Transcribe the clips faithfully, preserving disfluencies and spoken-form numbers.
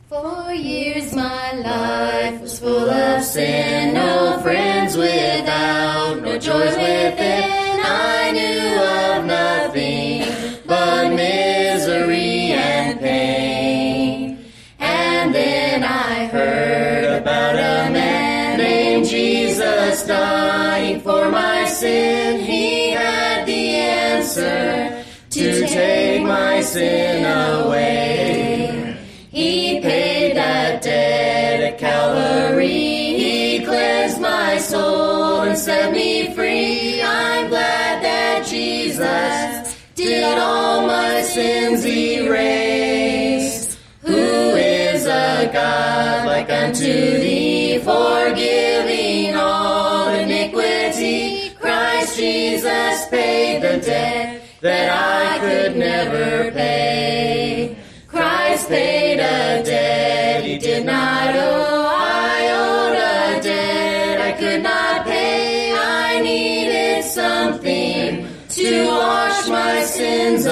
For years my life was full of sin, no friends without, no joys within. I knew of nothing but misery and pain. And then I heard about a man named Jesus dying for my sin. He had the answer to take my sin away. He paid that debt at Calvary. He cleansed my soul and set me free. I'm glad that Jesus did all my sins erase. Who is a God like unto thee, forgiving all iniquity? Christ Jesus paid the debt that I could never pay. Christ paid a debt he did not owe. I owed a debt I could not pay. I needed something to wash my sins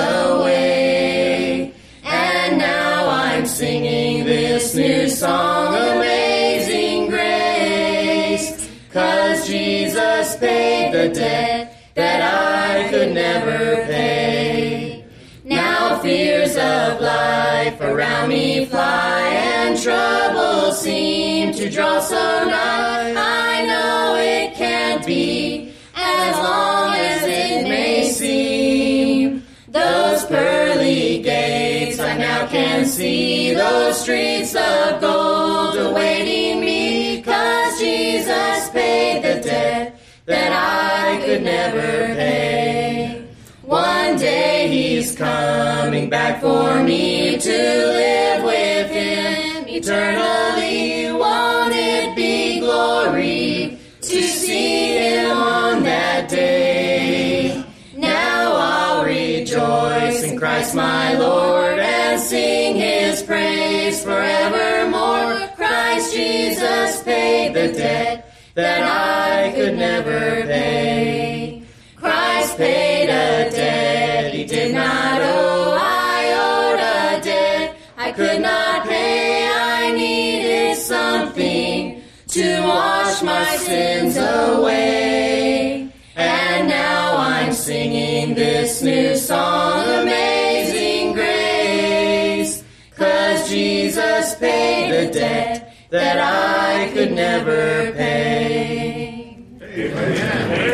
away. And now I'm singing this new song, Amazing Grace, 'cause Jesus paid the debt that I could never pay. Now fears of life around me fly, and troubles seem to draw so nigh. I know it can't be as long as it may seem. Those pearly gates I now can see, those streets of gold awaiting me, 'cause Jesus paid the debt that I could never pay. One day he's coming back for me to live with him eternally. Won't it be glory to see him on that day? Now I'll rejoice in Christ my Lord and sing his praise forevermore. Christ Jesus paid the debt that I could never pay. Christ paid a debt he did not owe. I owed a debt I could not pay. I needed something to wash my sins away. And now I'm singing this new song, Amazing Grace, 'cause Jesus paid the debt that I could never pay. Amen.